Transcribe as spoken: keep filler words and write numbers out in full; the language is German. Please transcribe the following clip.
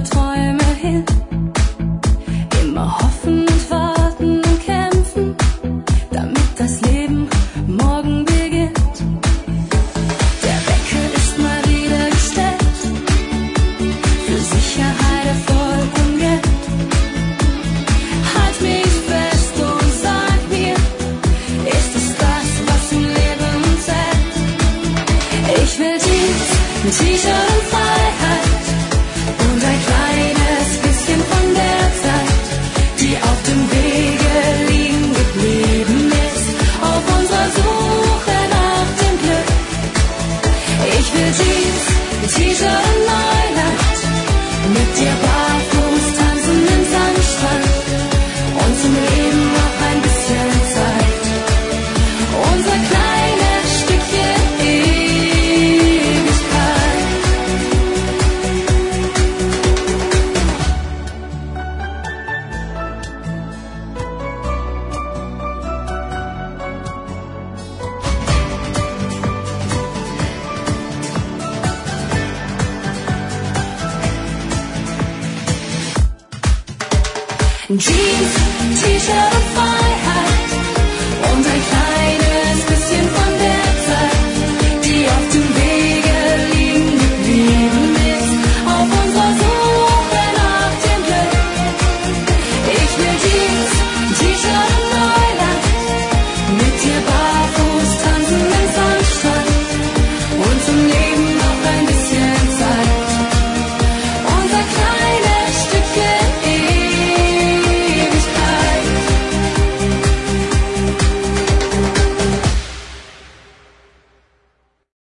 unsere Träume hin. Immer hoffen und warten und kämpfen, damit das Leben morgen beginnt. Der Wecker ist mal wieder gestellt, für Sicherheit, Erfolg und Geld. Halt mich fest und sag mir, ist es das, was im Leben zählt? Ich will Jeans, ein T-Shirt und Freiheit und ein kleines bisschen von der Zeit, die auf dem Wege liegen geblieben ist, auf unserer Suche nach dem Glück. Ich will Jeans, ein T-Shirt und Neuland, mit dir barfuß tanzen im Sandstrand und zum Leben noch ein bisschen Zeit. Unser kleines Stückchen Ewigkeit. Jeans, T-Shirt und Freiheit und ein kleines